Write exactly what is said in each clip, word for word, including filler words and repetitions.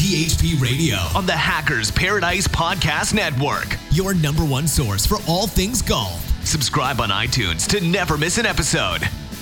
T H P Radio on the Hackers Paradise Podcast Network. Your number one source for all things golf. Subscribe on iTunes to never miss an episode.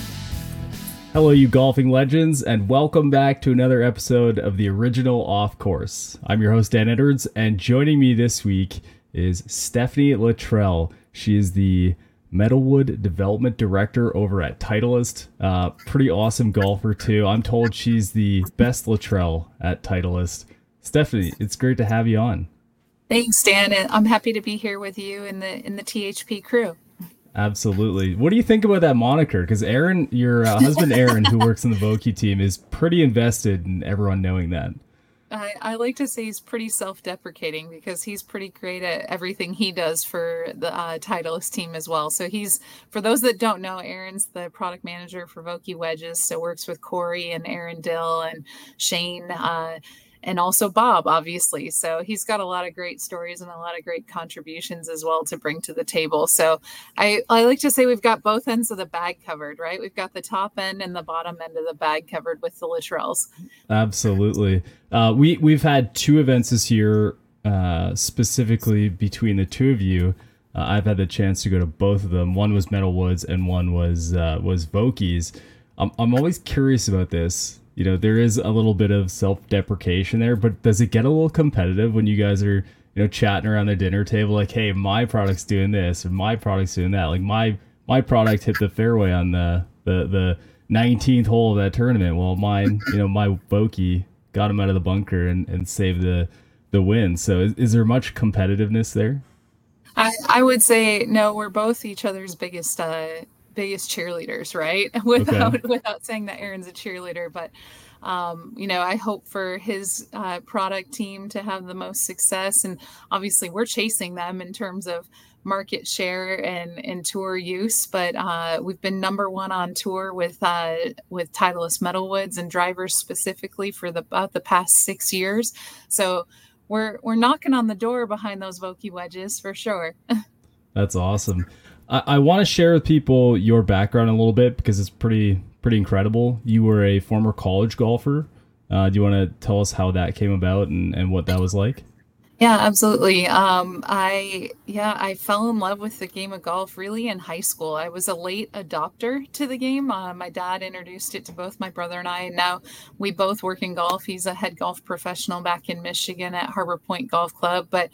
Hello, you golfing legends, and welcome back to another episode of the original Off Course. I'm your host, Dan Edwards, and joining me this week is Stephanie Luttrell. She is the Metalwood Development Director over at Titleist. Uh, pretty awesome golfer, too. I'm told she's the best Luttrell at Titleist. Stephanie, it's great to have you on. Thanks, Dan. I'm happy to be here with you in the in the T H P crew. Absolutely. What do you think about that moniker? Because Aaron, your uh, husband Aaron, who works on the Vokey team, is pretty invested in everyone knowing that. I, I like to say he's pretty self-deprecating because he's pretty great at everything he does for the uh, Titleist team as well. So he's, for those that don't know, Aaron's the product manager for Vokey Wedges, so works with Corey and Aaron Dill and Shane, uh, and also Bob, obviously. So he's got a lot of great stories and a lot of great contributions as well to bring to the table. So I, I like to say we've got both ends of the bag covered, right? We've got the top end and the bottom end of the bag covered with the Luttrells. Absolutely. Uh, we, we've had two events this year, uh, specifically between the two of you. Uh, I've had the chance to go to both of them. One was Metalwoods and one was uh, was Vokey's. I'm, I'm always curious about this. You know, there is a little bit of self-deprecation there, but does it get a little competitive when you guys are, you know, chatting around the dinner table like, hey, my product's doing this or my product's doing that? Like my my product hit the fairway on the the, the nineteenth hole of that tournament. Well, mine, you know, my Vokey got him out of the bunker and, and saved the, the win. So is, is there much competitiveness there? I, I would say, no, we're both each other's biggest uh biggest cheerleaders, right? Without okay. without saying that Aaron's a cheerleader, but um, you know, I hope for his uh, product team to have the most success, and obviously we're chasing them in terms of market share and, and tour use. But uh, we've been number one on tour with uh, with Titleist Metalwoods and drivers specifically for the about the past six years. So we're we're knocking on the door behind those Vokey wedges for sure. That's awesome. I, I want to share with people your background a little bit because it's pretty pretty incredible. You were a former college golfer. Uh, do you want to tell us how that came about and, and what that was like? Yeah, absolutely. Um, I yeah, I fell in love with the game of golf really in high school. I was a late adopter to the game. Uh, my dad introduced it to both my brother and I, and now we both work in golf. He's a head golf professional back in Michigan at Harbor Point Golf Club, but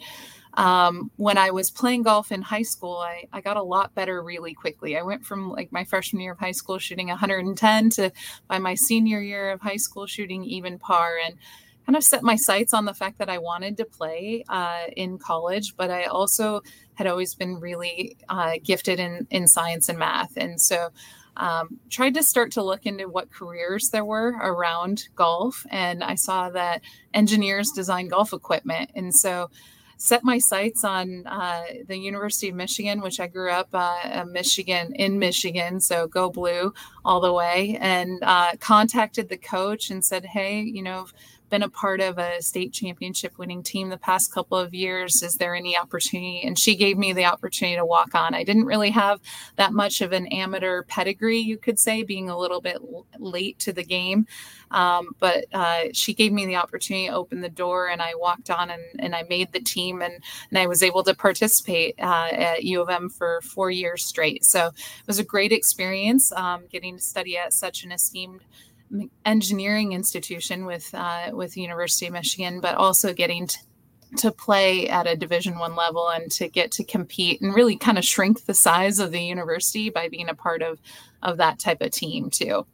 Um, when I was playing golf in high school, I, I got a lot better really quickly. I went from like my freshman year of high school shooting one hundred ten to by my senior year of high school shooting even par, and kind of set my sights on the fact that I wanted to play uh, in college, but I also had always been really uh, gifted in, in science and math. And so um, tried to start to look into what careers there were around golf. And I saw that engineers design golf equipment. And so set my sights on uh, the University of Michigan, which I grew up uh, Michigan in Michigan. So go blue all the way, and uh, contacted the coach and said, hey, you know, been a part of a state championship winning team the past couple of years. Is there any opportunity? And she gave me the opportunity to walk on. I didn't really have that much of an amateur pedigree, you could say, being a little bit l- late to the game. Um, but uh, she gave me the opportunity to open the door, and I walked on and, and I made the team, and, and I was able to participate uh, at U of M for four years straight. So it was a great experience um, getting to study at such an esteemed engineering institution with uh, with the University of Michigan, but also getting to, to play at a Division One level and to get to compete and really kind of shrink the size of the university by being a part of of that type of team too.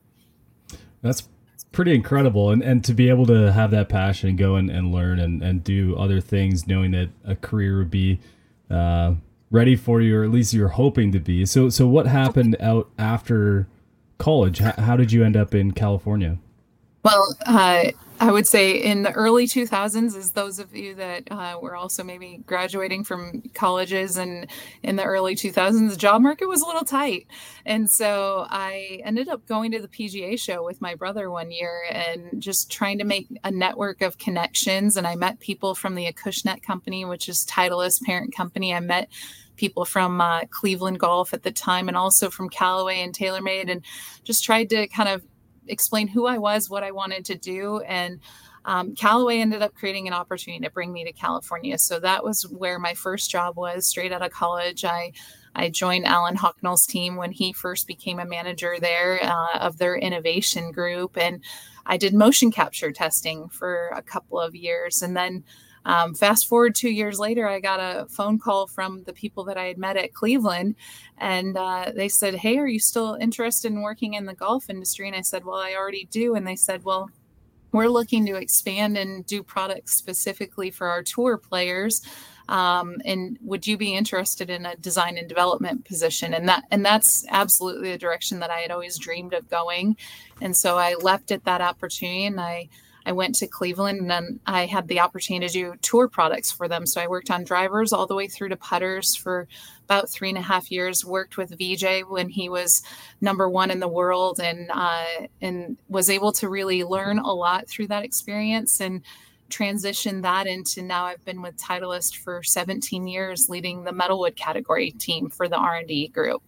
That's pretty incredible, and and to be able to have that passion and go and, and learn and, and do other things, knowing that a career would be uh, ready for you, or at least you're hoping to be. So so what happened out after college? How, how did you end up in California? Well, uh, I would say in the early two thousands, as those of you that uh, were also maybe graduating from colleges, and in the early two thousands, the job market was a little tight. And so I ended up going to the P G A show with my brother one year and just trying to make a network of connections. And I met people from the Acushnet company, which is Titleist's parent company. I met people from uh, Cleveland Golf at the time, and also from Callaway and TaylorMade, and just tried to kind of explain who I was, what I wanted to do. And um, Callaway ended up creating an opportunity to bring me to California. So that was where my first job was. Straight out of college, I I joined Alan Hocknell's team when he first became a manager there uh, of their innovation group. And I did motion capture testing for a couple of years. And then um, fast forward two years later, I got a phone call from the people that I had met at Cleveland. And uh, they said, hey, are you still interested in working in the golf industry? And I said, well, I already do. And they said, well, we're looking to expand and do products specifically for our tour players. Um, and would you be interested in a design and development position? And that, and that's absolutely the direction that I had always dreamed of going. And so I leapt at that opportunity, and I, I went to Cleveland, and then I had the opportunity to do tour products for them. So I worked on drivers all the way through to putters for about three and a half years, worked with V J when he was number one in the world, and, uh, and was able to really learn a lot through that experience and transition that into now I've been with Titleist for seventeen years, leading the metalwood category team for the R and D group.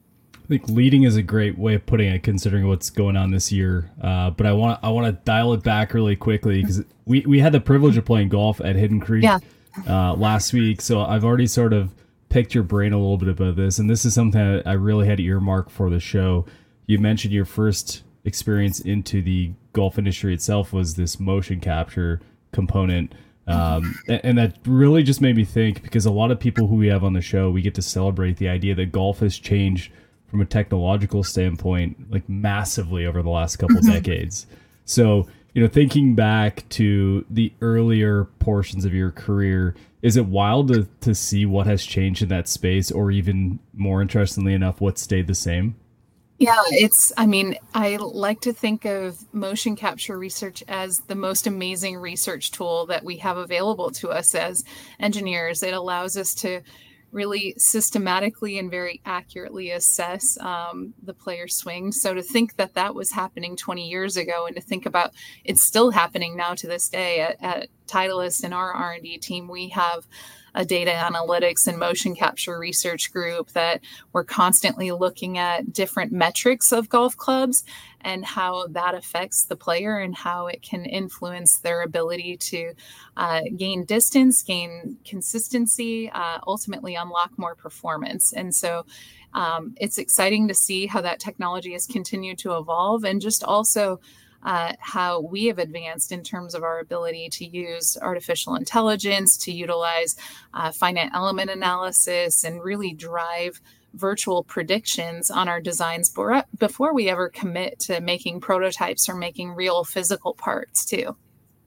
I think leading is a great way of putting it, considering what's going on this year. Uh, but I want I want to dial it back really quickly, because we, we had the privilege of playing golf at Hidden Creek yeah. uh, last week. So I've already sort of picked your brain a little bit about this. And this is something that I really had earmarked for the show. You mentioned your first experience into the golf industry itself was this motion capture component. Um, and, and that really just made me think, because a lot of people who we have on the show, we get to celebrate the idea that golf has changed from a technological standpoint, like massively over the last couple of decades. So, you know, thinking back to the earlier portions of your career, is it wild to, to see what has changed in that space, or even more interestingly enough, what stayed the same? Yeah, it's, I mean, I like to think of motion capture research as the most amazing research tool that we have available to us as engineers. It allows us to really systematically and very accurately assess um, the player's swing. So to think that that was happening twenty years ago, and to think about it's still happening now to this day at, at Titleist and our R and D team, we have a data analytics and motion capture research group that we're constantly looking at different metrics of golf clubs and how that affects the player and how it can influence their ability to uh, gain distance, gain consistency, uh, ultimately unlock more performance. And so um, it's exciting to see how that technology has continued to evolve, and just also Uh, how we have advanced in terms of our ability to use artificial intelligence, to utilize uh, finite element analysis, and really drive virtual predictions on our designs before we ever commit to making prototypes or making real physical parts too.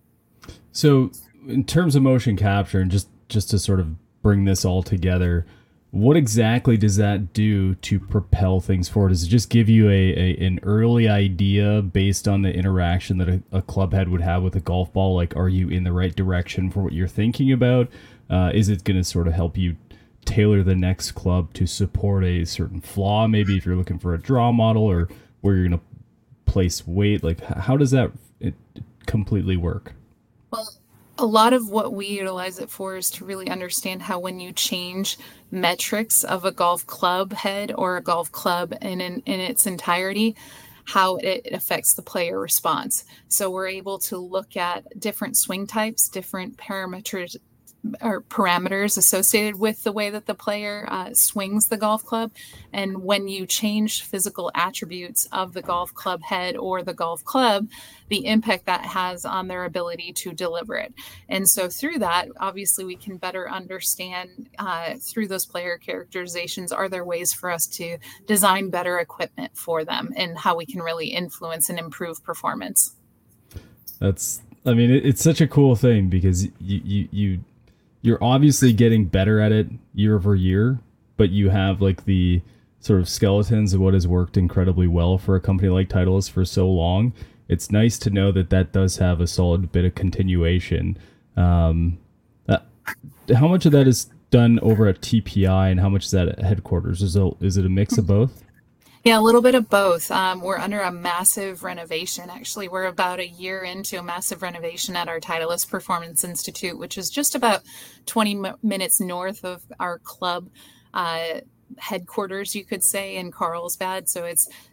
So in terms of motion capture, and just, just to sort of bring this all together, what exactly does that do to propel things forward? Does it just give you a, a an early idea based on the interaction that a, a club head would have with a golf ball? Like, are you in the right direction for what you're thinking about? Uh, is it going to sort of help you tailor the next club to support a certain flaw? Maybe if you're looking for a draw model, or where you're going to place weight, like how does that it completely work? Well, a lot of what we utilize it for is to really understand how, when you change metrics of a golf club head or a golf club in, in, in its entirety, how it affects the player response. So we're able to look at different swing types, different parameters or parameters associated with the way that the player uh, swings the golf club. And when you change physical attributes of the golf club head or the golf club, the impact that has on their ability to deliver it. And so through that, obviously we can better understand uh, through those player characterizations, are there ways for us to design better equipment for them, and how we can really influence and improve performance. That's, I mean, it, it's such a cool thing, because you, you, you, you're obviously getting better at it year over year, but you have like the sort of skeletons of what has worked incredibly well for a company like Titleist for so long. It's nice to know that that does have a solid bit of continuation. Um, uh, how much of that is done over at T P I, and how much is that at headquarters? Is it, is it a mix of both? Yeah, a little bit of both. Um, we're under a massive renovation. Actually, we're about a year into a massive renovation at our Titleist Performance Institute, which is just about twenty m- minutes north of our club uh, headquarters, you could say, in Carlsbad. So it's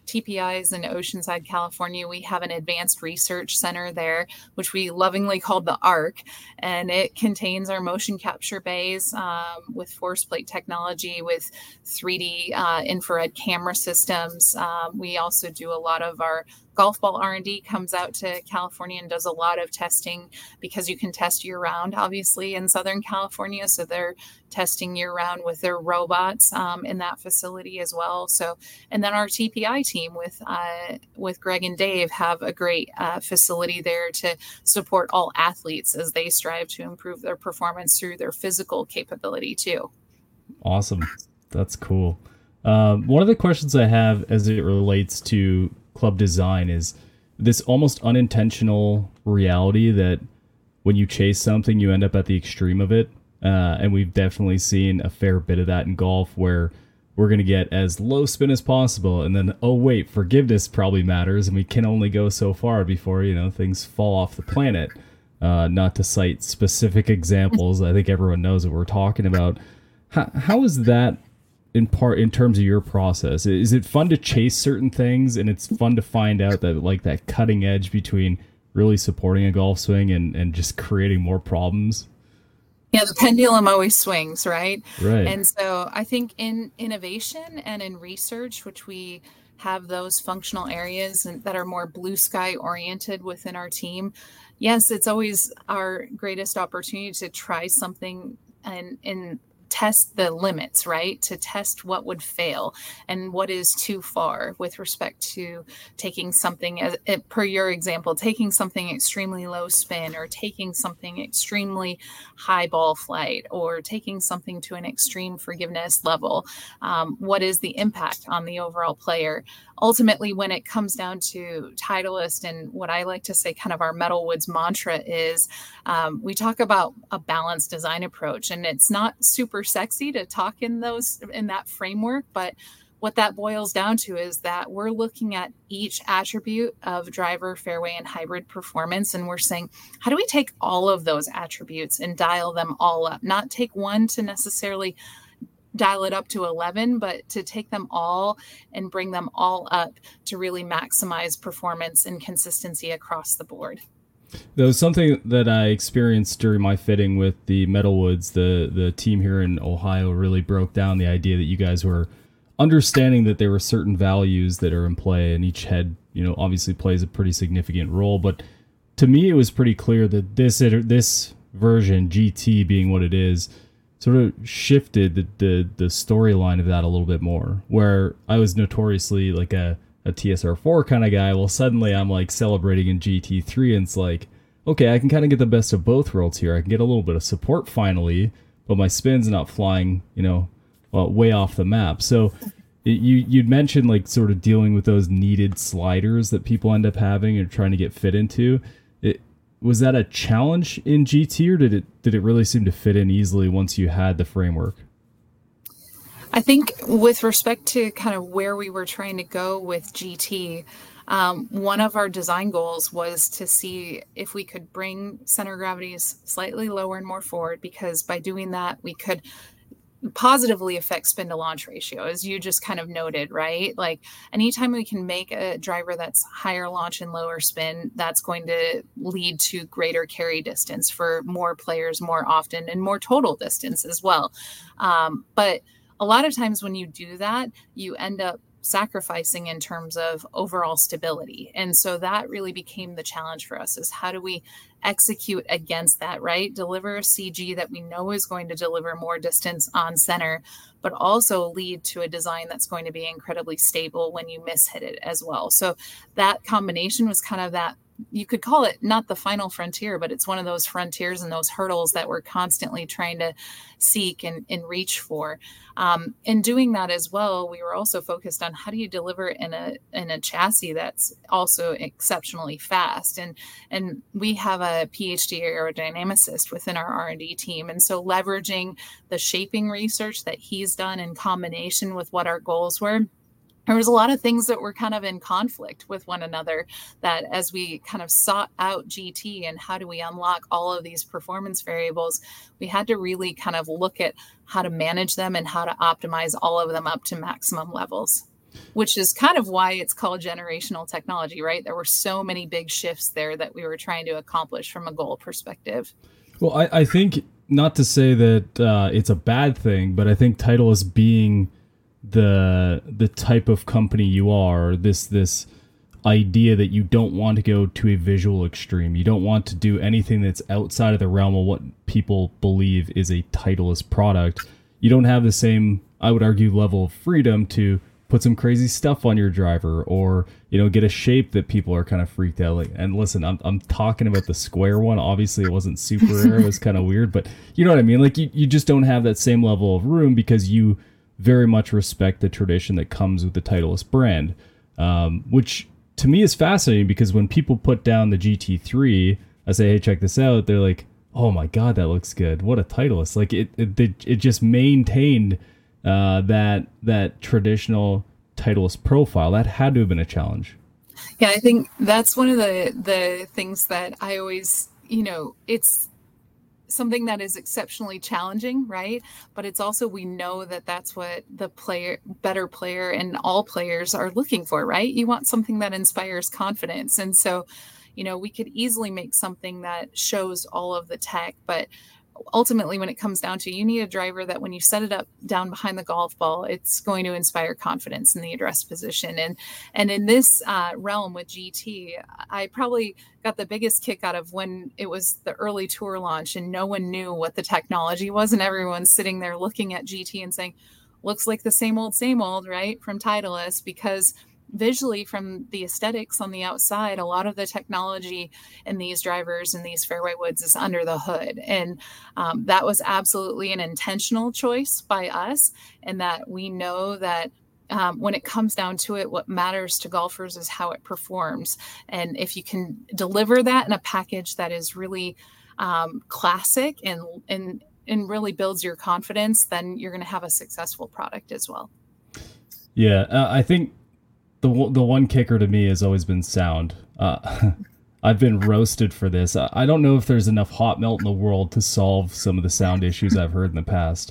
T P I is in Oceanside, California. We have an advanced research center there, which we lovingly called the ARC, and it contains our motion capture bays um, with force plate technology, with three D uh, infrared camera systems. Um, we also do a lot of our golf ball R and D comes out to California and does a lot of testing, because you can test year round, obviously, in Southern California. So they're testing year round with their robots um, in that facility as well. So, and then our T P I team with uh, with Greg and Dave have a great uh, facility there to support all athletes as they strive to improve their performance through their physical capability too. Awesome. That's cool. Um, one of the questions I have as it relates to club design is this almost unintentional reality that when you chase something, you end up at the extreme of it. Uh, and we've definitely seen a fair bit of that in golf, where we're going to get as low spin as possible. And then, oh, wait, forgiveness probably matters. And we can only go so far before, you know, things fall off the planet. Uh, not to cite specific examples. I think everyone knows what we're talking about. How, how is that in part in terms of your process? Is it fun to chase certain things, and it's fun to find out that like that cutting edge between really supporting a golf swing and, and just creating more problems? Yeah, the pendulum always swings, right? Right. And so I think in innovation and in research, which we have those functional areas and that are more blue sky oriented within our team, yes, it's always our greatest opportunity to try something and in test the limits, right? To test what would fail and what is too far with respect to taking something, as per your example, taking something extremely low spin, or taking something extremely high ball flight, or taking something to an extreme forgiveness level. Um, what is the impact on the overall player? Ultimately, when it comes down to Titleist, and what I like to say kind of our Metalwoods mantra is, um, we talk about a balanced design approach, and it's not super sexy to talk in those in that framework, but what that boils down to is that we're looking at each attribute of driver, fairway, and hybrid performance, and we're saying, how do we take all of those attributes and dial them all up? Not take one to necessarily dial it up to eleven, but to take them all and bring them all up to really maximize performance and consistency across the board. There was something that I experienced during my fitting with the Metalwoods. The the team here in Ohio really broke down the idea that you guys were understanding that there were certain values that are in play, and each head, you know, obviously plays a pretty significant role. But to me, it was pretty clear that this this version, G T being what it is, sort of shifted the the, the storyline of that a little bit more. Where I was notoriously like a a T S R four kind of guy, well, suddenly I'm like celebrating in G T three, and it's like, okay, I can kind of get the best of both worlds here. I can get a little bit of support finally, but my spin's not flying, you know, well, way off the map. So it, you you'd mentioned like sort of dealing with those needed sliders that people end up having and trying to get fit into. It was that a challenge in G T, or did it did it really seem to fit in easily once you had the framework? I think with respect to kind of where we were trying to go with G T, um, one of our design goals was to see if we could bring center gravities slightly lower and more forward, because by doing that, we could positively affect spin to launch ratio, as you just kind of noted, right? Like anytime we can make a driver that's higher launch and lower spin, that's going to lead to greater carry distance for more players more often, and more total distance as well. Um, but a lot of times when you do that, you end up sacrificing in terms of overall stability. And so that really became the challenge for us, is how do we execute against that, right? Deliver a C G that we know is going to deliver more distance on center, but also lead to a design that's going to be incredibly stable when you mishit it as well. So that combination was kind of that, you could call it not the final frontier, but it's one of those frontiers and those hurdles that we're constantly trying to seek and, and reach for. Um, in doing that as well, we were also focused on how do you deliver in a in a chassis that's also exceptionally fast. And and we have a PhD aerodynamicist within our R and D team. And so leveraging the shaping research that he's done in combination with what our goals were, there was a lot of things that were kind of in conflict with one another, that as we kind of sought out G T and how do we unlock all of these performance variables, we had to really kind of look at how to manage them and how to optimize all of them up to maximum levels. which is kind of why it's called generational technology, right? There were so many big shifts there that we were trying to accomplish from a goal perspective. Well, I, I think, not to say that uh, it's a bad thing, but I think Titleist being the the type of company you are, this this idea that you don't want to go to a visual extreme. You don't want to do anything that's outside of the realm of what people believe is a Titleist product. You don't have the same, I would argue, level of freedom to put some crazy stuff on your driver, or, you know, get a shape that people are kind of freaked out. Like, and listen, I'm I'm talking about the square one. Obviously, it wasn't super rare. It was kind of weird, but you know what I mean? Like, you, you just don't have that same level of room because you very much respect the tradition that comes with the Titleist brand, um, which to me is fascinating, because when people put down the G T three, I say, hey, check this out. They're like, oh my God, that looks good. What a Titleist. Like, it it, it just maintained uh, that that traditional Titleist profile. That had to have been a challenge. Yeah, I think that's one of the the things that I always, you know, it's something that is exceptionally challenging, right? But it's also, we know that that's what the player, better player, and all players are looking for, right? You want something that inspires confidence. And so, you know, we could easily make something that shows all of the tech, but ultimately, when it comes down to, you need a driver that when you set it up down behind the golf ball, it's going to inspire confidence in the address position. And and in this uh, realm with G T, I probably got the biggest kick out of when it was the early tour launch and no one knew what the technology was, and everyone's sitting there looking at G T and saying, looks like the same old, same old, right, from Titleist, because visually, from the aesthetics on the outside, a lot of the technology in these drivers and these fairway woods is under the hood. And um, that was absolutely an intentional choice by us, and that we know that um, when it comes down to it, what matters to golfers is how it performs. And if you can deliver that in a package that is really um, classic and, and, and really builds your confidence, then you're going to have a successful product as well. Yeah, uh, I think The the one kicker to me has always been sound. Uh, I've been roasted for this. I don't know if there's enough hot melt in the world to solve some of the sound issues I've heard in the past.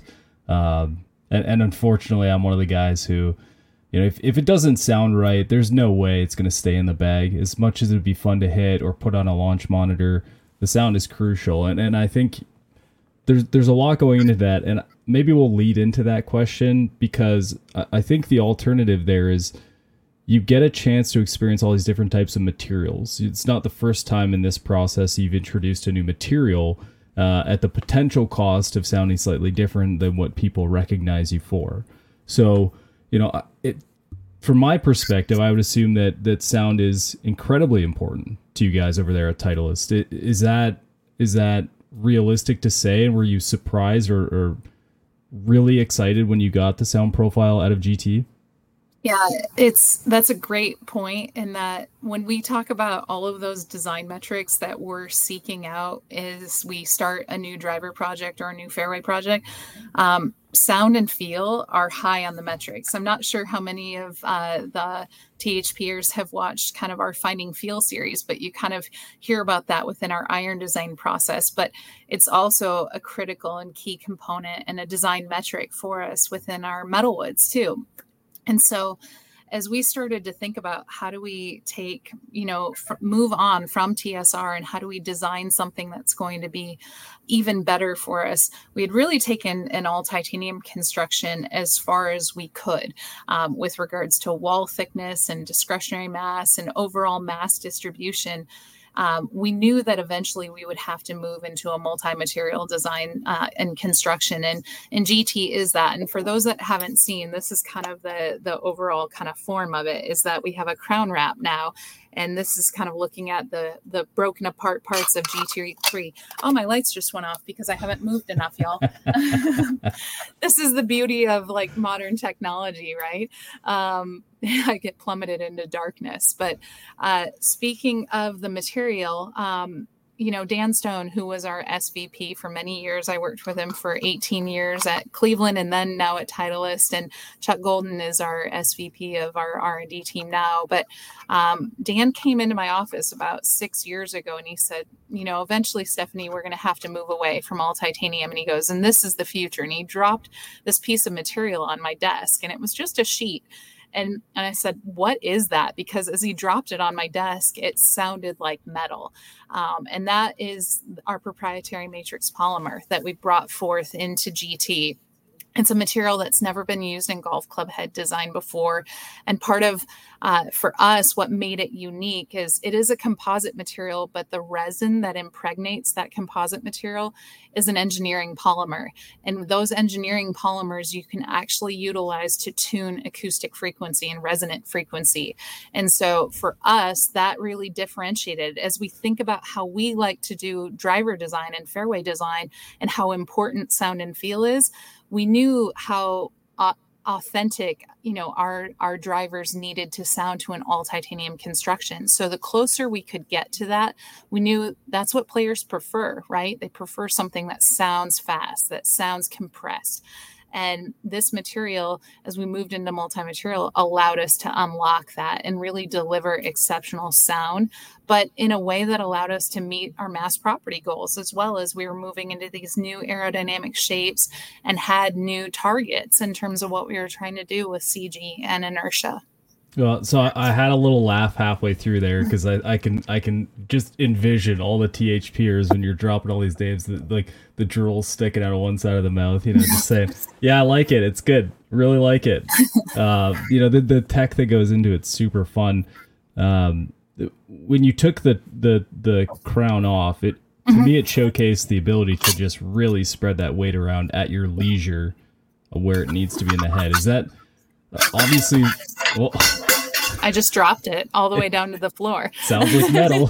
Um, and, and unfortunately, I'm one of the guys who, you know, if, if it doesn't sound right, there's no way it's going to stay in the bag. As much as it would be fun to hit or put on a launch monitor, the sound is crucial. And and I think there's there's a lot going into that. And maybe we'll lead into that question, because I, I think the alternative there is, you get a chance to experience all these different types of materials. It's not the first time in this process you've introduced a new material uh, at the potential cost of sounding slightly different than what people recognize you for. So, you know, it, from my perspective, I would assume that that sound is incredibly important to you guys over there at Titleist. Is that is that realistic to say? And were you surprised or, or really excited when you got the sound profile out of G T? Yeah, it's that's a great point, in that when we talk about all of those design metrics that we're seeking out as we start a new driver project or a new fairway project, um, sound and feel are high on the metrics. I'm not sure how many of uh, the T H Pers have watched kind of our Finding Feel series, but you kind of hear about that within our iron design process. But it's also a critical and key component and a design metric for us within our metalwoods too. And so as we started to think about how do we take, you know, f- move on from T S R and how do we design something that's going to be even better for us, we had really taken an all titanium construction as far as we could um, with regards to wall thickness and discretionary mass and overall mass distribution. Um, we knew that eventually we would have to move into a multi-material design uh, and construction, and, and G T is that. And for those that haven't seen, this is kind of the, the overall kind of form of it, is that we have a crown wrap now. And this is kind of looking at the, the broken apart parts of G T three. Oh, my lights just went off because I haven't moved enough, y'all. This is the beauty of like modern technology, right? Um, I get plummeted into darkness. But uh, speaking of the material, um, you know, Dan Stone, who was our S V P for many years, I worked with him for eighteen years at Cleveland and then now at Titleist, and Chuck Golden is our S V P of our R and D team now. But um, Dan came into my office about six years ago and he said, you know, eventually, Stephanie, we're going to have to move away from all titanium. And he goes, and this is the future. And he dropped this piece of material on my desk, and it was just a sheet. And, and I said, what is that? Because as he dropped it on my desk, it sounded like metal. Um, and that is our proprietary matrix polymer that we brought forth into G T. It's a material that's never been used in golf club head design before. And part of, uh, for us, what made it unique is it is a composite material, but the resin that impregnates that composite material is an engineering polymer. And those engineering polymers you can actually utilize to tune acoustic frequency and resonant frequency. And so for us, that really differentiated as we think about how we like to do driver design and fairway design and how important sound and feel is. We knew how uh, authentic, you know, our, our drivers needed to sound to an all titanium construction. So the closer we could get to that, we knew that's what players prefer, right? They prefer something that sounds fast, that sounds compressed. And this material, as we moved into multi-material, allowed us to unlock that and really deliver exceptional sound, but in a way that allowed us to meet our mass property goals, as well as we were moving into these new aerodynamic shapes and had new targets in terms of what we were trying to do with C G and inertia. Well, so I, I had a little laugh halfway through there because I, I can I can just envision all the T H Pers when you're dropping all these names, that, like the drool sticking out of one side of the mouth, you know, just saying, yeah, I like it. It's good. Really like it. Uh, you know, the the tech that goes into it's super fun. Um, when you took the, the, the crown off, it to mm-hmm. me it showcased the ability to just really spread that weight around at your leisure where it needs to be in the head. Is that obviously... Well, I just dropped it all the way down to the floor. Sounds like metal.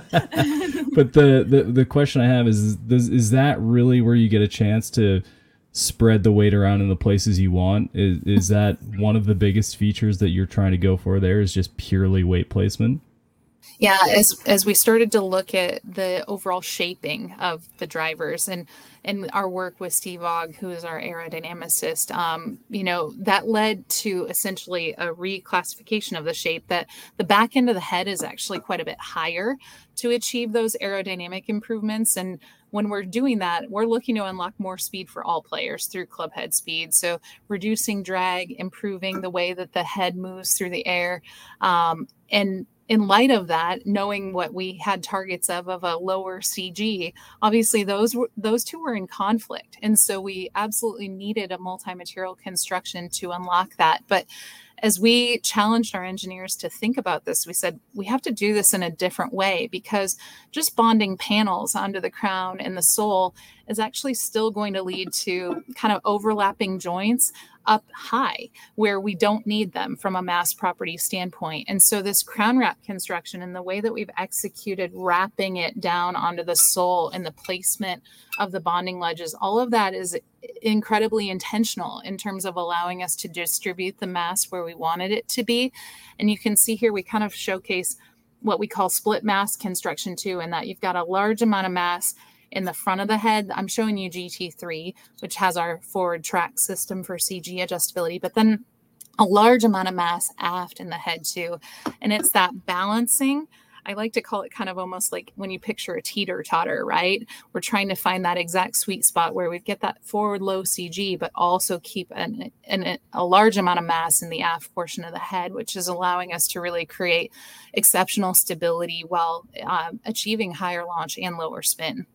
But the, the, the question I have is, is, is that really where you get a chance to spread the weight around in the places you want? Is, is that one of the biggest features that you're trying to go for there, is just purely weight placement? Yeah, as as we started to look at the overall shaping of the drivers and and our work with Steve Ogg, who is our aerodynamicist, um, you know, that led to essentially a reclassification of the shape, that the back end of the head is actually quite a bit higher to achieve those aerodynamic improvements. And when we're doing that, we're looking to unlock more speed for all players through club head speed. So reducing drag, improving the way that the head moves through the air, um, and in light of that, knowing what we had targets of, of a lower C G, obviously those were, those two were in conflict. And so we absolutely needed a multi-material construction to unlock that. But as we challenged our engineers to think about this, we said, we have to do this in a different way, because just bonding panels onto the crown and the sole is actually still going to lead to kind of overlapping joints up high where we don't need them from a mass property standpoint. And so this crown wrap construction and the way that we've executed wrapping it down onto the sole and the placement of the bonding ledges, all of that is incredibly intentional in terms of allowing us to distribute the mass where we wanted it to be. And you can see here, we kind of showcase what we call split mass construction too, in that you've got a large amount of mass in the front of the head. I'm showing you G T three, which has our forward track system for C G adjustability, but then a large amount of mass aft in the head too. And it's that balancing. I like to call it kind of almost like when you picture a teeter-totter, right? We're trying to find that exact sweet spot where we get that forward low C G, but also keep an, an, a large amount of mass in the aft portion of the head, which is allowing us to really create exceptional stability while um, achieving higher launch and lower spin.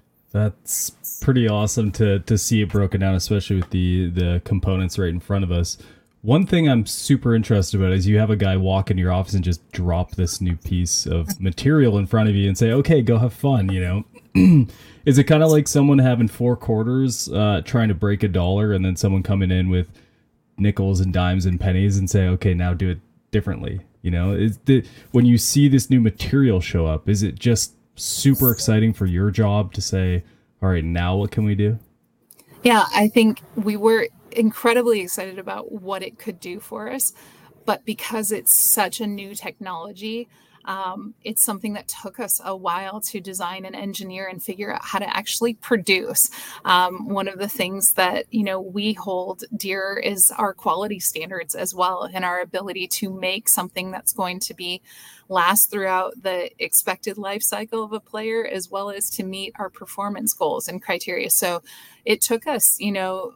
That's pretty awesome to to see it broken down, especially with the the components right in front of us. One thing I'm super interested about is you have a guy walk into your office and just drop this new piece of material in front of you and say, okay, go have fun, you know? Is it kind of like someone having four quarters uh, trying to break a dollar and then someone coming in with nickels and dimes and pennies and say, okay, now do it differently? You know, is the, when you see this new material show up, is it just super exciting for your job to say, all right, now what can we do? Yeah, I think we were incredibly excited about what it could do for us, but because it's such a new technology, um, it's something that took us a while to design and engineer and figure out how to actually produce. Um, one of the things that, you know, we hold dear is our quality standards as well, and our ability to make something that's going to be last throughout the expected life cycle of a player, as well as to meet our performance goals and criteria. So it took us, you know,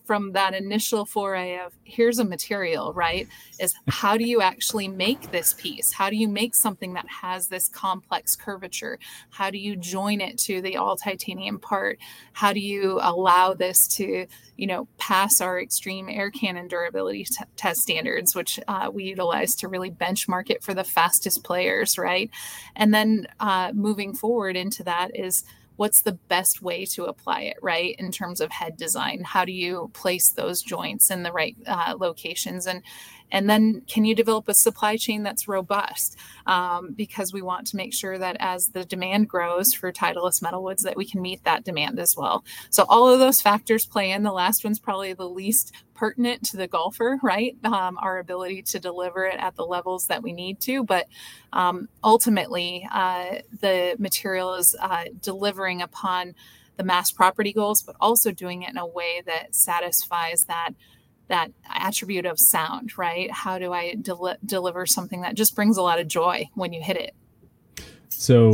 from that initial foray of here's a material, right, is how do you actually make this piece? How do you make something that has this complex curvature? How do you join it to the all titanium part? How do you allow this to, you know, pass our extreme air cannon durability t- test standards, which uh, we utilize to really benchmark it for the fastest players, right? And then uh, moving forward into that is, what's the best way to apply it, right? In terms of head design, how do you place those joints in the right uh, locations? And and then can you develop a supply chain that's robust? Um, because we want to make sure that as the demand grows for Titleist metalwoods, that we can meet that demand as well. So all of those factors play in. The last one's probably the least pertinent to the golfer, right? Um, our ability to deliver it at the levels that we need to. But um, ultimately, uh, the material is uh, delivering upon the mass property goals, but also doing it in a way that satisfies that that attribute of sound, right? How do I del- deliver something that just brings a lot of joy when you hit it? So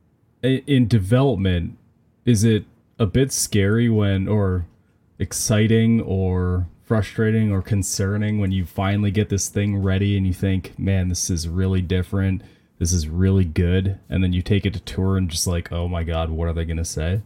in development, is it a bit scary when, or exciting or frustrating or concerning when you finally get this thing ready and you think, man, this is really different, this is really good, and then you take it to tour and just like, oh my God, what are they going to say?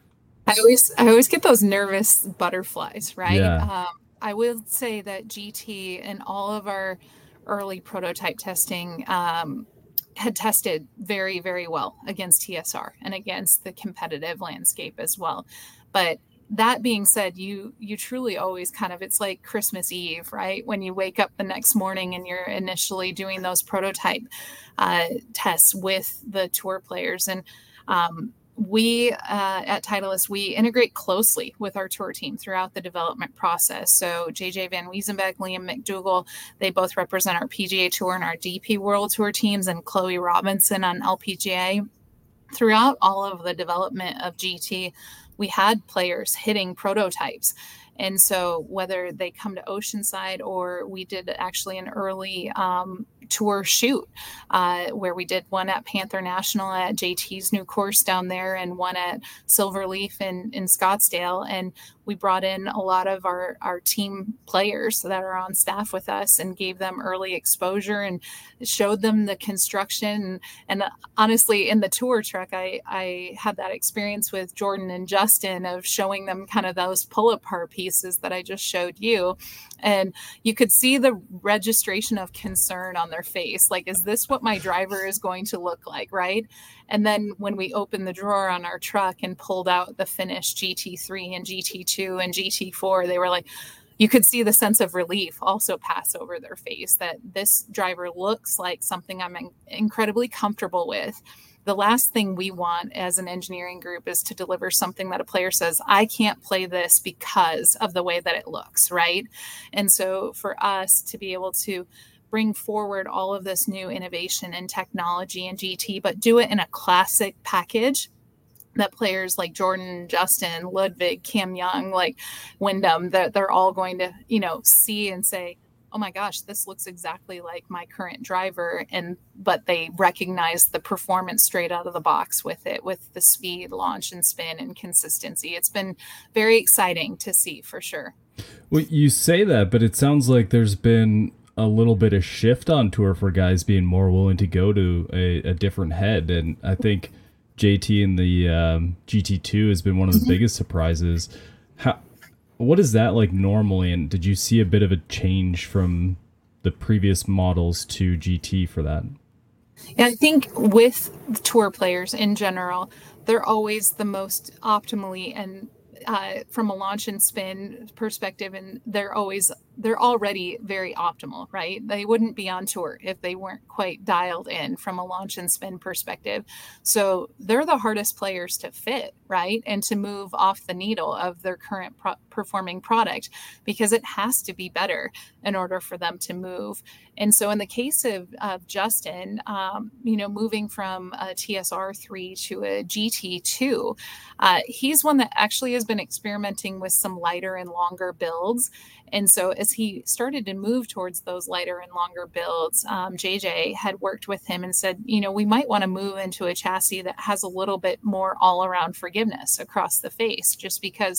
I always, I always get those nervous butterflies, right? Yeah. Um, I will say that G T and all of our early prototype testing um, had tested very, very well against T S R and against the competitive landscape as well. But that being said, you you truly always kind of, it's like Christmas Eve, right? When you wake up the next morning and you're initially doing those prototype uh, tests with the tour players. And um, we uh, at Titleist, we integrate closely with our tour team throughout the development process. So J J Van Wiesenbeck, Liam McDougall, they both represent our P G A Tour and our D P World Tour teams, and Chloe Robinson on L P G A. Throughout all of the development of G T, we had players hitting prototypes. And so whether they come to Oceanside, or we did actually an early um, tour shoot uh, where we did one at Panther National at J T's new course down there, and one at Silverleaf in, in Scottsdale. And we brought in a lot of our, our team players that are on staff with us and gave them early exposure and showed them the construction. And, and honestly, in the tour truck, I, I had that experience with Jordan and Justin of showing them kind of those pull-apart pieces that I just showed you. And you could see the registration of concern on their face. Like, is this what my driver is going to look like, right? And then when we opened the drawer on our truck and pulled out the finished G T three and G T two and G T four, they were like, you could see the sense of relief also pass over their face that this driver looks like something I'm in- incredibly comfortable with. The last thing we want as an engineering group is to deliver something that a player says, I can't play this because of the way that it looks, right? And so for us to be able to bring forward all of this new innovation and technology in G T, but do it in a classic package that players like Jordan, Justin, Ludwig, Cam Young, like Wyndham, that they're all going to, you know, see and say, oh my gosh, this looks exactly like my current driver. And, but they recognize the performance straight out of the box with it, with the speed, launch and spin and consistency. It's been very exciting to see for sure. Well, you say that, but it sounds like there's been a little bit of shift on tour for guys being more willing to go to a, a different head. And I think J T in the um, G T two has been one of the mm-hmm. biggest surprises. How, what is that like normally? And did you see a bit of a change from the previous models to G T for that? Yeah, I think with tour players in general, they're always the most optimally and uh, from a launch and spin perspective, and they're always they're already very optimal, right? They wouldn't be on tour if they weren't quite dialed in from a launch and spin perspective. So they're the hardest players to fit, right? And to move off the needle of their current pro- performing product, because it has to be better in order for them to move. And so in the case of, of Justin, um, you know, moving from a T S R three to a G T two, uh, he's one that actually has been experimenting with some lighter and longer builds. And so as he started to move towards those lighter and longer builds, um, J J had worked with him and said, you know, we might want to move into a chassis that has a little bit more all around forgiveness across the face, just because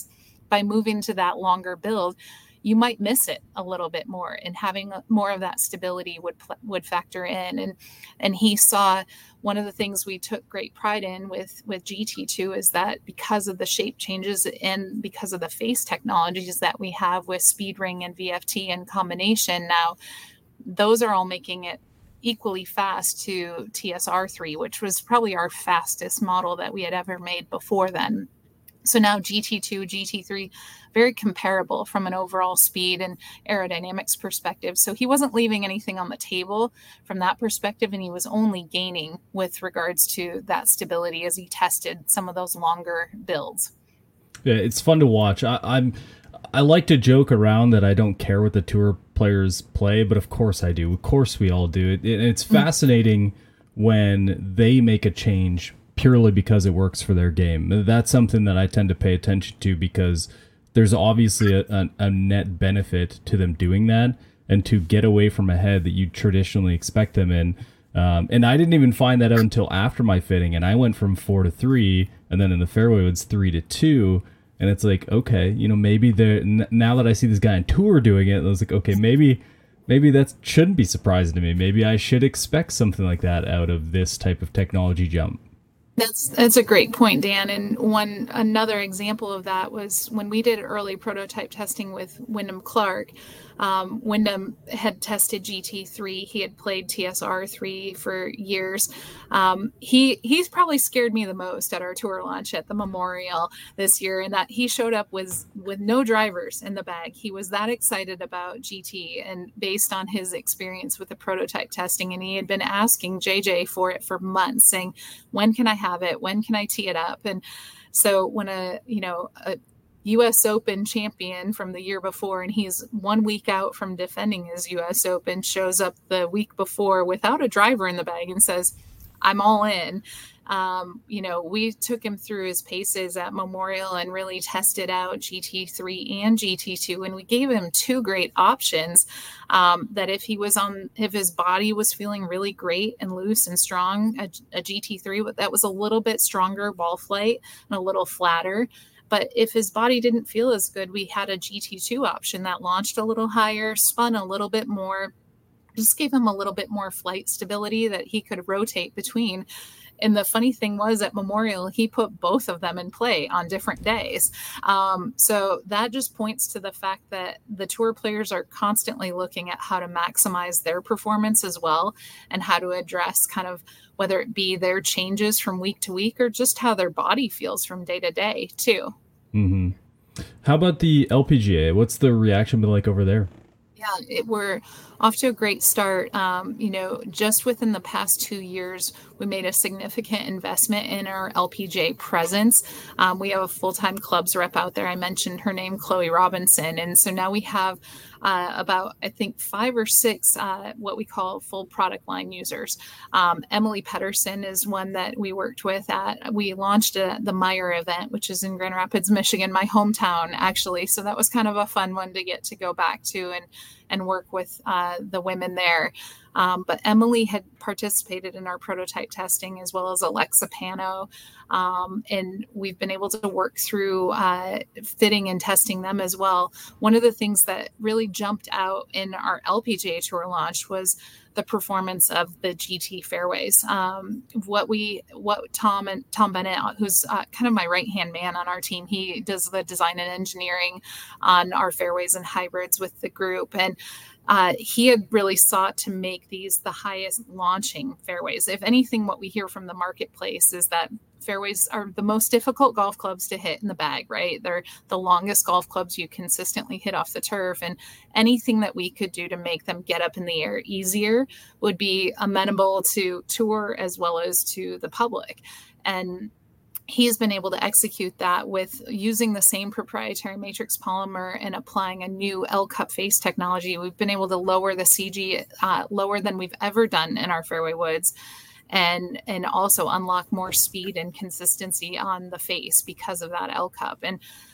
by moving to that longer build, you might miss it a little bit more, and having more of that stability would would factor in. And and he saw one of the things we took great pride in with with G T two is that because of the shape changes and because of the face technologies that we have with SpeedRing and V F T in combination now, those are all making it equally fast to T S R three, which was probably our fastest model that we had ever made before then. So now G T two, G T three, very comparable from an overall speed and aerodynamics perspective. So he wasn't leaving anything on the table from that perspective, and he was only gaining with regards to that stability as he tested some of those longer builds. Yeah, it's fun to watch. I, I'm I like to joke around that I don't care what the tour players play, but of course I do. Of course we all do. It, it, it's fascinating mm-hmm. when they make a change purely because it works for their game. That's something that I tend to pay attention to because there's obviously a, a, a net benefit to them doing that and to get away from a head that you traditionally expect them in. Um, and I didn't even find that out until after my fitting, and I went from four to three, and then in the fairway it's three to two. And it's like, okay, you know, maybe they're n- now that I see this guy on tour doing it, I was like, okay, maybe maybe that shouldn't be surprising to me. Maybe I should expect something like that out of this type of technology jump. That's that's a great point, Dan. And one another example of that was when we did early prototype testing with Wyndham Clark. Um, Wyndham had tested G T three. He had played T S R three for years. Um, he he's probably scared me the most at our tour launch at the Memorial this year, in that he showed up with with no drivers in the bag. He was that excited about G T, and based on his experience with the prototype testing, and he had been asking J J for it for months, saying, "When can I have it? When can I tee it up?" And so when a you know a U S Open champion from the year before, and he's one week out from defending his U S Open, shows up the week before without a driver in the bag and says, "I'm all in." Um, you know, we took him through his paces at Memorial and really tested out G T three and G T two. And we gave him two great options um, that if he was on, if his body was feeling really great and loose and strong, a, a G T three that was a little bit stronger ball flight and a little flatter. But if his body didn't feel as good, we had a G T two option that launched a little higher, spun a little bit more, just gave him a little bit more flight stability that he could rotate between. And the funny thing was, at Memorial, he put both of them in play on different days. Um, so that just points to the fact that the tour players are constantly looking at how to maximize their performance as well, and how to address kind of whether it be their changes from week to week or just how their body feels from day to day too. Mm-hmm. How about the L P G A? What's the reaction been like over there? Yeah, it, we're off to a great start. Um, you know, just within the past two years, we made a significant investment in our L P G A presence. Um, we have a full-time clubs rep out there. I mentioned her name, Chloe Robinson. And so now we have uh, about, I think, five or six uh, what we call full product line users. Um, Emily Pedersen is one that we worked with at, we launched a, the Meyer event, which is in Grand Rapids, Michigan, my hometown, actually. So that was kind of a fun one to get to go back to and, and work with uh, the women there. Um, but Emily had participated in our prototype testing, as well as Alexa Pano. Um, and we've been able to work through uh, fitting and testing them as well. One of the things that really jumped out in our L P G A Tour launch was the performance of the G T fairways. Um, what we, what Tom and Tom Bennett, who's uh, kind of my right-hand man on our team, he does the design and engineering on our fairways and hybrids with the group. And Uh, he had really sought to make these the highest launching fairways. If anything, what we hear from the marketplace is that fairways are the most difficult golf clubs to hit in the bag, right? They're the longest golf clubs you consistently hit off the turf. And anything that we could do to make them get up in the air easier would be amenable to tour as well as to the public. And he's been able to execute that with using the same proprietary matrix polymer and applying a new L-cup face technology. We've been able to lower the C G uh, lower than we've ever done in our fairway woods, and and also unlock more speed and consistency on the face because of that L-cup. And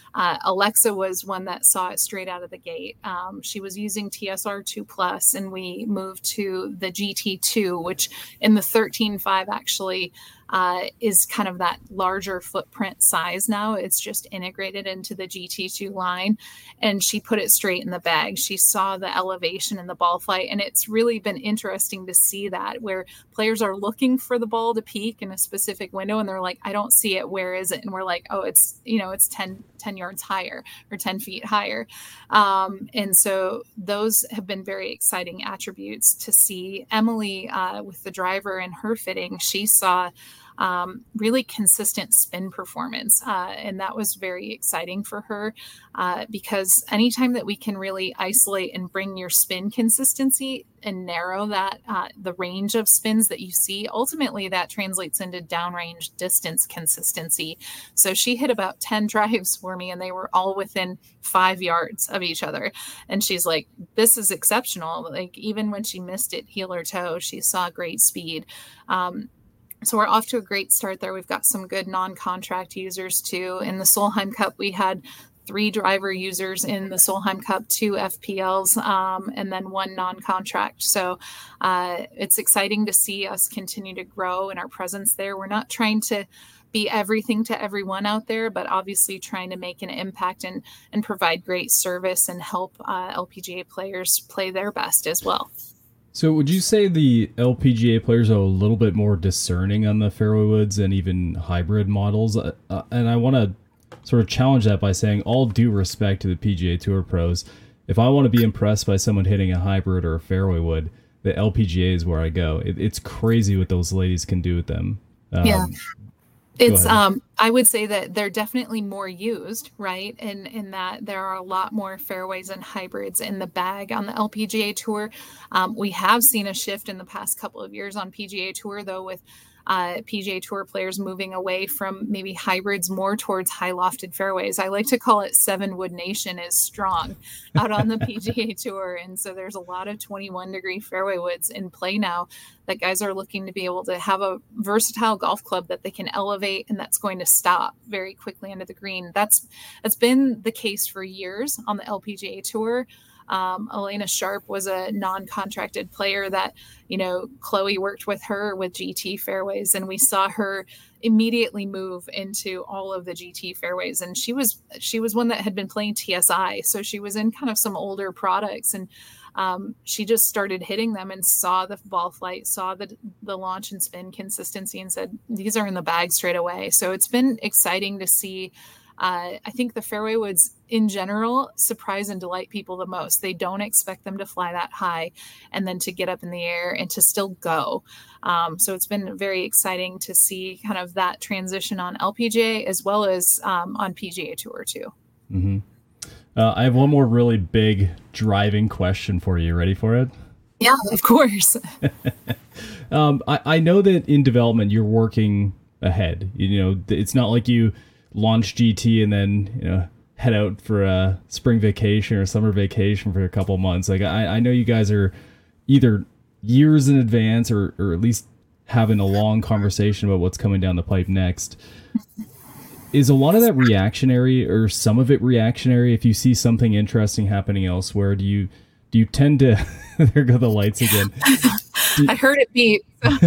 Uh, Alexa was one that saw it straight out of the gate. Um, she was using T S R two plus, and we moved to the G T two, which in the thirteen point five actually uh, is kind of that larger footprint size now. It's just integrated into the G T two line, and she put it straight in the bag. She saw the elevation in the ball flight, and it's really been interesting to see that, where players are looking for the ball to peak in a specific window, and they're like, I don't see it. Where is it? And we're like, oh, it's, you know, it's ten, ten yards higher or ten feet higher. Um, and so those have been very exciting attributes to see. Emily, uh, with the driver and her fitting, she saw Um, really consistent spin performance. Uh, and that was very exciting for her uh, because anytime that we can really isolate and bring your spin consistency and narrow that, uh, the range of spins that you see, ultimately that translates into downrange distance consistency. So she hit about ten drives for me, and they were all within five yards of each other. And she's like, this is exceptional. Like, even when she missed it heel or toe, she saw great speed. Um, So we're off to a great start there. We've got some good non-contract users too. In the Solheim Cup, we had three driver users in the Solheim Cup, two F P Ls, um, and then one non-contract. So uh, it's exciting to see us continue to grow in our presence there. We're not trying to be everything to everyone out there, but obviously trying to make an impact and, and provide great service and help uh, L P G A players play their best as well. So would you say the L P G A players are a little bit more discerning on the fairway woods and even hybrid models? Uh, and I want to sort of challenge that by saying, all due respect to the P G A Tour pros, if I want to be impressed by someone hitting a hybrid or a fairway wood, the L P G A is where I go. It, it's crazy what those ladies can do with them. Um, yeah. It's, um, I would say that they're definitely more used, right? In, in that there are a lot more fairways and hybrids in the bag on the L P G A Tour. Um, we have seen a shift in the past couple of years on P G A Tour, though, with uh, P G A Tour players moving away from maybe hybrids more towards high lofted fairways. I like to call it Seven Wood Nation is strong out on the P G A Tour. And so there's a lot of twenty-one degree fairway woods in play now that guys are looking to be able to have a versatile golf club that they can elevate and that's going to stop very quickly under the green. That's, that's been the case for years on the L P G A Tour. Um, Elena Sharp was a non-contracted player that, you know, Chloe worked with her with G T fairways, and we saw her immediately move into all of the G T fairways. And she was, she was one that had been playing T S I. So she was in kind of some older products, and um, she just started hitting them and saw the ball flight, saw the, the launch and spin consistency, and said, these are in the bag straight away. So it's been exciting to see. Uh, I think the fairway woods in general surprise and delight people the most. They don't expect them to fly that high and then to get up in the air and to still go. Um, so it's been very exciting to see kind of that transition on L P G A as well as um, on P G A Tour too. Mm-hmm. Uh, I have one more really big driving question for you. Ready for it? Yeah, of course. um, I, I know that in development you're working ahead. You know, it's not like you launch G T and then, you know, head out for a spring vacation or summer vacation for a couple months. Like I, I know you guys are either years in advance or, or at least having a long conversation about what's coming down the pipe next. Is a lot of that reactionary, or some of it reactionary? If you see something interesting happening elsewhere, do you do you tend to there go the lights again? Do, I heard it beep.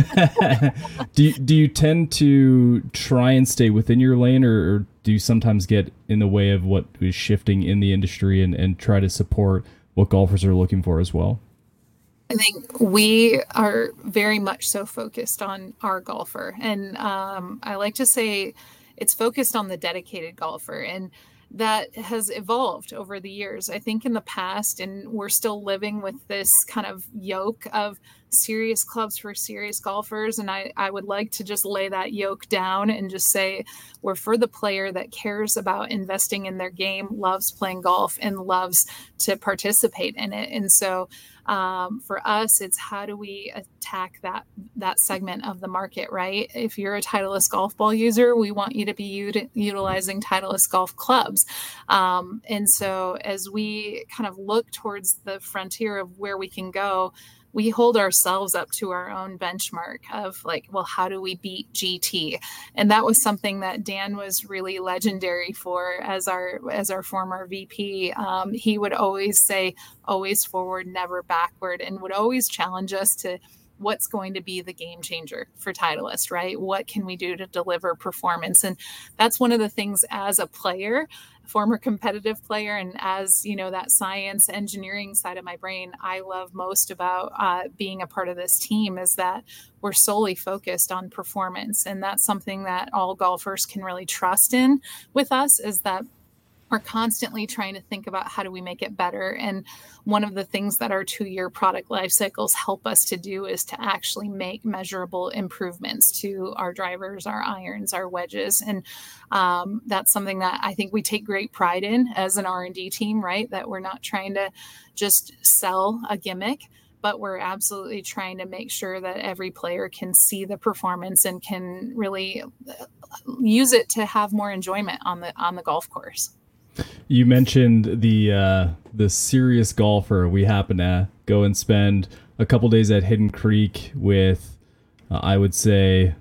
do you, do you tend to try and stay within your lane, or, or do you sometimes get in the way of what is shifting in the industry and, and try to support what golfers are looking for as well? I think we are very much so focused on our golfer. And um, I like to say it's focused on the dedicated golfer. And that has evolved over the years. I think in the past, and we're still living with this kind of yoke of serious clubs for serious golfers. And I, I would like to just lay that yoke down and just say we're for the player that cares about investing in their game, loves playing golf, and loves to participate in it. And so um, for us, it's how do we attack that that segment of the market, right? If you're a Titleist golf ball user, we want you to be ut- utilizing Titleist golf clubs. Um, and so as we kind of look towards the frontier of where we can go, we hold ourselves up to our own benchmark of like, well, how do we beat G T? And that was something that Dan was really legendary for as our as our former V P. Um, he would always say, always forward, never backward, and would always challenge us to what's going to be the game changer for Titleist, right? What can we do to deliver performance? And that's one of the things as a player, former competitive player, and as, you know, that science engineering side of my brain, I love most about uh, being a part of this team is that we're solely focused on performance. And that's something that all golfers can really trust in with us, is that we're constantly trying to think about how do we make it better. And one of the things that our two-year product life cycles help us to do is to actually make measurable improvements to our drivers, our irons, our wedges. And um, that's something that I think we take great pride in as an R and D team, right? That we're not trying to just sell a gimmick, but we're absolutely trying to make sure that every player can see the performance and can really use it to have more enjoyment on the on the golf course. You mentioned the uh, the serious golfer. We happen to go and spend a couple days at Hidden Creek with, uh, I would say,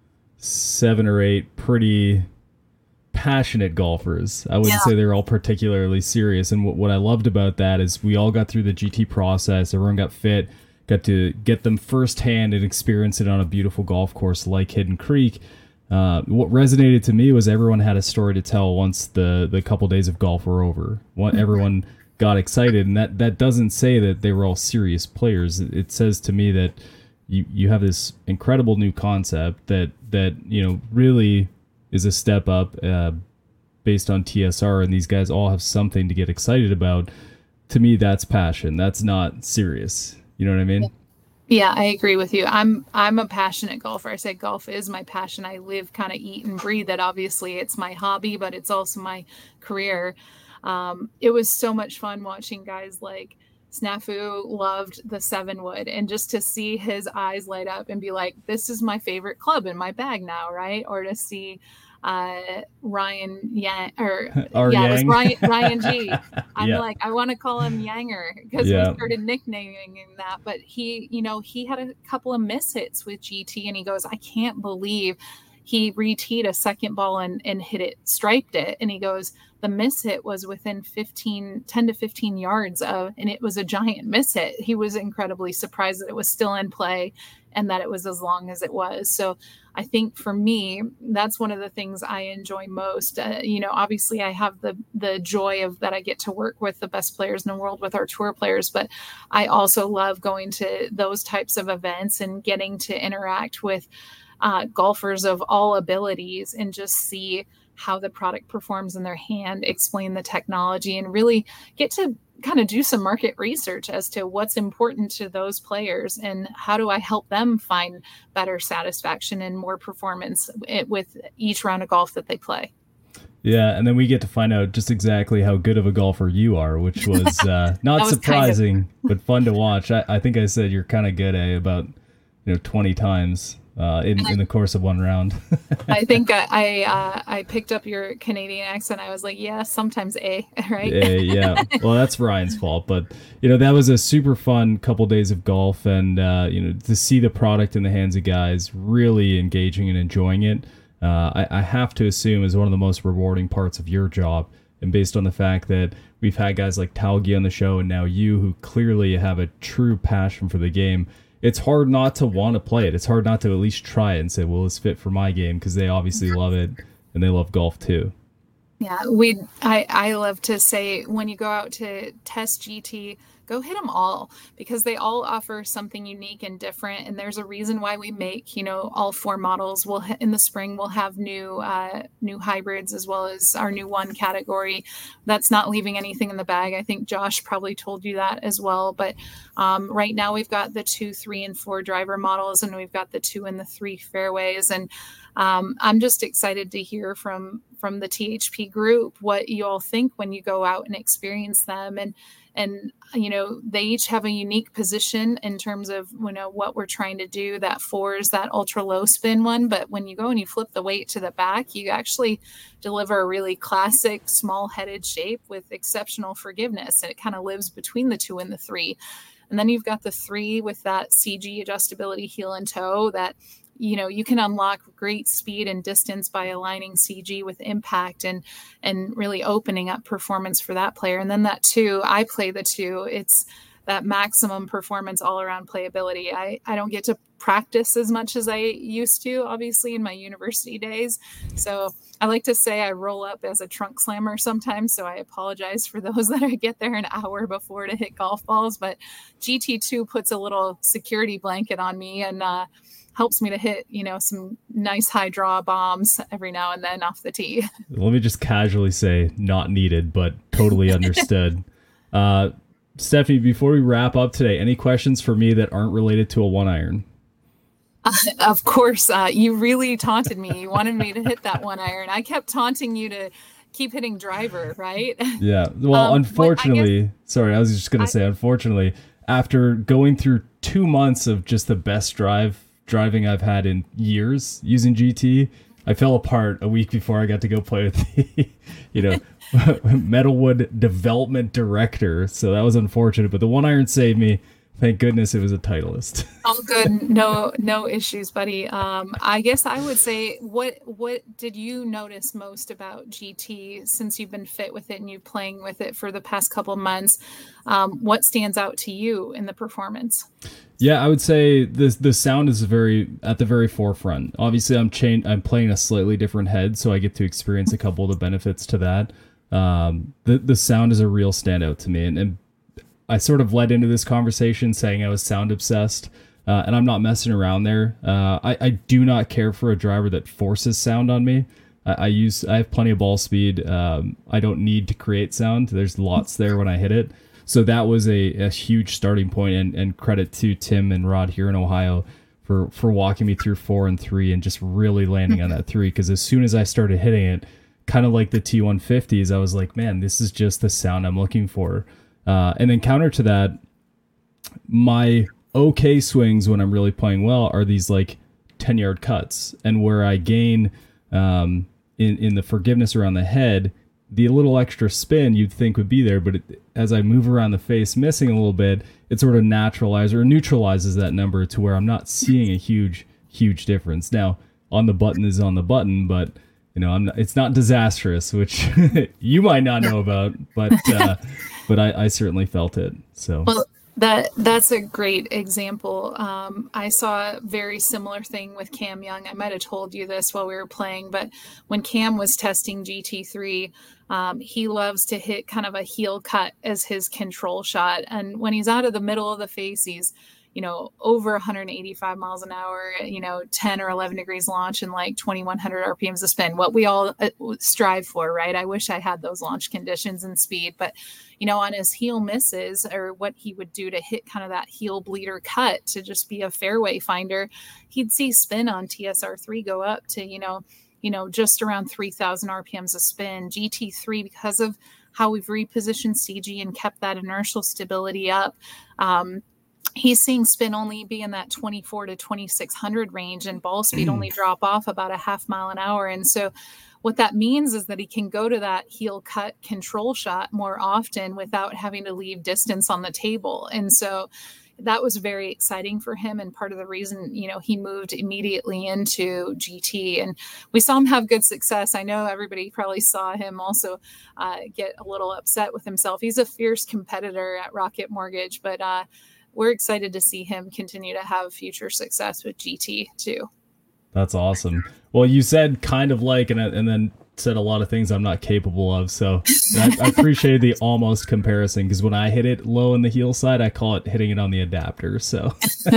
seven or eight pretty passionate golfers. I wouldn't yeah. say they were all particularly serious. And what, what I loved about that is we all got through the G T process. Everyone got fit, got to get them firsthand and experience it on a beautiful golf course like Hidden Creek. Uh, what resonated to me was everyone had a story to tell once the, the couple days of golf were over. What, everyone got excited, and that, that doesn't say that they were all serious players. It, it says to me that you, you have this incredible new concept that, that you know really is a step up uh, based on T S R, and these guys all have something to get excited about. To me, that's passion. That's not serious. You know what I mean? Yeah, I agree with you. I'm I'm a passionate golfer. I say golf is my passion. I live, kind of eat and breathe it. Obviously, it's my hobby, but it's also my career. Um, it was so much fun watching guys like Snafu loved the seven wood, and just to see his eyes light up and be like, this is my favorite club in my bag now, right? Or to see uh, Ryan Yang, or Our yeah, Yang. it was Ryan, Ryan G. I'm yeah. like, I want to call him Yanger because yeah. we started nicknaming him that. But he, you know, he had a couple of mishits with G T, and he goes, I can't believe he re-teed a second ball and, and hit it, striped it. And he goes, the miss hit was within fifteen, ten to fifteen yards of, and it was a giant miss hit. He was incredibly surprised that it was still in play and that it was as long as it was. So I think for me, that's one of the things I enjoy most. Uh, you know, obviously I have the the joy of that I get to work with the best players in the world with our tour players, but I also love going to those types of events and getting to interact with uh, golfers of all abilities and just see how the product performs in their hand, explain the technology, and really get to kind of do some market research as to what's important to those players and how do I help them find better satisfaction and more performance with each round of golf that they play. Yeah, and then we get to find out just exactly how good of a golfer you are, which was uh, not was surprising, kind of... but fun to watch. I, I think I said you're kind of good, eh, about you know twenty times. Uh, in, in the course of one round. I think I I, uh, I picked up your Canadian accent. I was like, yeah, sometimes A, right? A, yeah. Well, that's Ryan's fault. But, you know, that was a super fun couple days of golf. And, uh, you know, to see the product in the hands of guys really engaging and enjoying it, uh, I, I have to assume is one of the most rewarding parts of your job. And based on the fact that we've had guys like Talgi on the show and now you who clearly have a true passion for the game, it's hard not to want to play it. It's hard not to at least try it and say, well, it's fit for my game, because they obviously love it and they love golf too. Yeah, we. I, I love to say when you go out to test G T, go hit them all, because they all offer something unique and different. And there's a reason why we make, you know, all four models. We'll in the spring we'll have new uh, new hybrids as well as our new one category. That's not leaving anything in the bag. I think Josh probably told you that as well. But um, right now we've got the two, three, and four driver models, and we've got the two and the three fairways. And um, I'm just excited to hear from from the T H P group what you all think when you go out and experience them. And And, you know, they each have a unique position in terms of, you know, what we're trying to do. That four is that ultra low spin one. But when you go and you flip the weight to the back, you actually deliver a really classic small headed shape with exceptional forgiveness. And it kind of lives between the two and the three. And then you've got the three with that C G adjustability heel and toe that, you know, you can unlock great speed and distance by aligning C G with impact and, and really opening up performance for that player. And then that two, I play the two, it's that maximum performance all around playability. I, I don't get to practice as much as I used to, obviously, in my university days. So I like to say I roll up as a trunk slammer sometimes. So I apologize for those that I get there an hour before to hit golf balls. But G T two puts a little security blanket on me and uh, helps me to hit, you know, some nice high draw bombs every now and then off the tee. Let me just casually say not needed, but totally understood. uh, Stephanie, before we wrap up today, any questions for me that aren't related to a one iron? Uh, of course, uh, you really taunted me. You wanted me to hit that one iron. I kept taunting you to keep hitting driver, right? Yeah. Well, um, unfortunately, guess, sorry, I was just going to say, unfortunately, after going through two months of just the best drive driving I've had in years using G T, I fell apart a week before I got to go play with the, you know, Metalwood development director. So that was unfortunate, but the one iron saved me. Thank goodness it was a Titleist. All good. No, no issues, buddy. Um, I guess I would say, what, what did you notice most about G T since you've been fit with it and you've playing with it for the past couple of months? Um, what stands out to you in the performance? Yeah, I would say the the sound is very at the very forefront. Obviously, I'm chain, I'm playing a slightly different head, so I get to experience a couple of the benefits to that. Um, the the sound is a real standout to me, and, and I sort of led into this conversation saying I was sound obsessed, uh, and I'm not messing around there. Uh, I I do not care for a driver that forces sound on me. I, I use I have plenty of ball speed. Um, I don't need to create sound. There's lots there when I hit it. So that was a, a huge starting point, and, and credit to Tim and Rod here in Ohio for, for walking me through four and three and just really landing on that three. Because as soon as I started hitting it, kind of like the T one fifties, I was like, man, this is just the sound I'm looking for. Uh, and then counter to that, my okay swings when I'm really playing well are these like ten yard cuts, and where I gain um, in, in the forgiveness around the head, the little extra spin you'd think would be there, but it, as I move around the face, missing a little bit, it sort of naturalizes or neutralizes that number to where I'm not seeing a huge, huge difference. Now, on the button is on the button, but you know, I'm not, it's not disastrous, which you might not know about, but uh, but I, I certainly felt it. So. Well, That that's a great example. Um, I saw a very similar thing with Cam Young. I might have told you this while we were playing, but when Cam was testing G T three, um, he loves to hit kind of a heel cut as his control shot. And when he's out of the middle of the face, he's, you know, over one hundred eighty-five miles an hour, you know, ten or eleven degrees launch and like twenty-one hundred R P Ms a spin, what we all strive for, right? I wish I had those launch conditions and speed, but, you know, on his heel misses or what he would do to hit kind of that heel bleeder cut to just be a fairway finder, he'd see spin on T S R three go up to, you know, you know, just around three thousand R P Ms a spin. G T three, because of how we've repositioned C G and kept that inertial stability up, um, he's seeing spin only be in that twenty-four to twenty-six hundred range and ball speed only drop off about a half mile an hour. And so what that means is that he can go to that heel cut control shot more often without having to leave distance on the table. And so that was very exciting for him. And part of the reason, you know, he moved immediately into G T, and we saw him have good success. I know everybody probably saw him also uh, get a little upset with himself. He's a fierce competitor at Rocket Mortgage, but uh, we're excited to see him continue to have future success with G T too. That's awesome. Well, you said kind of like, and, and then said a lot of things I'm not capable of. So I, I appreciate the almost comparison, because when I hit it low in the heel side, I call it hitting it on the adapter. So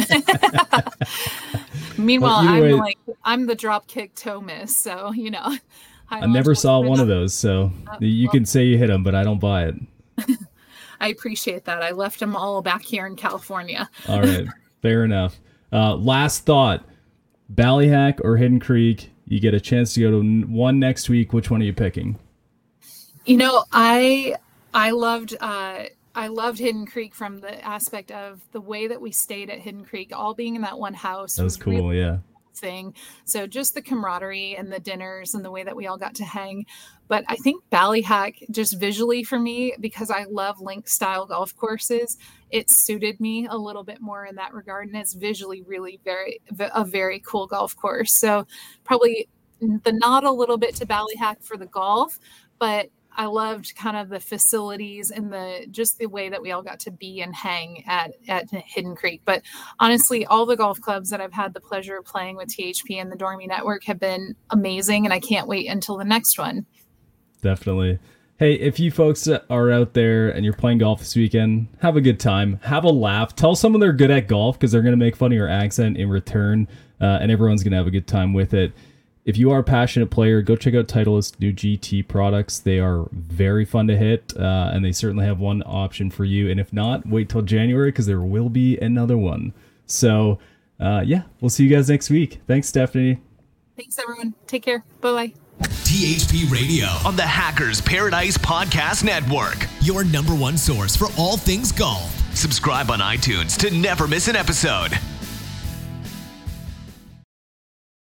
meanwhile, I'm way, like, I'm the drop kick toe miss. So, you know, I never saw one of those. So uh, you well, can say you hit them, but I don't buy it. I appreciate that. I left them all back here in California. All right. Fair enough. Uh, last thought, Ballyhack or Hidden Creek? You get a chance to go to one next week. Which one are you picking? You know, I I loved uh, I loved Hidden Creek from the aspect of the way that we stayed at Hidden Creek, all being in that one house. That was, was cool, really, yeah. thing. So just the camaraderie and the dinners and the way that we all got to hang. But I think Ballyhack, just visually for me, because I love link style golf courses, it suited me a little bit more in that regard. And it's visually really very, a very cool golf course. So probably the nod a little bit to Ballyhack for the golf, but I loved kind of the facilities and the just the way that we all got to be and hang at, at Hidden Creek. But honestly, all the golf clubs that I've had the pleasure of playing with T H P and the Dormy Network have been amazing, and I can't wait until the next one. Definitely. Hey, if you folks are out there and you're playing golf this weekend, have a good time. Have a laugh. Tell someone they're good at golf because they're going to make fun of your accent in return, uh, and everyone's going to have a good time with it. If you are a passionate player, go check out Titleist's new G T products. They are very fun to hit, uh, and they certainly have one option for you. And if not, wait till January because there will be another one. So, uh, yeah, we'll see you guys next week. Thanks, Stephanie. Thanks, everyone. Take care. Bye-bye. T H P Radio on the Hackers Paradise Podcast Network, your number one source for all things golf. Subscribe on iTunes to never miss an episode.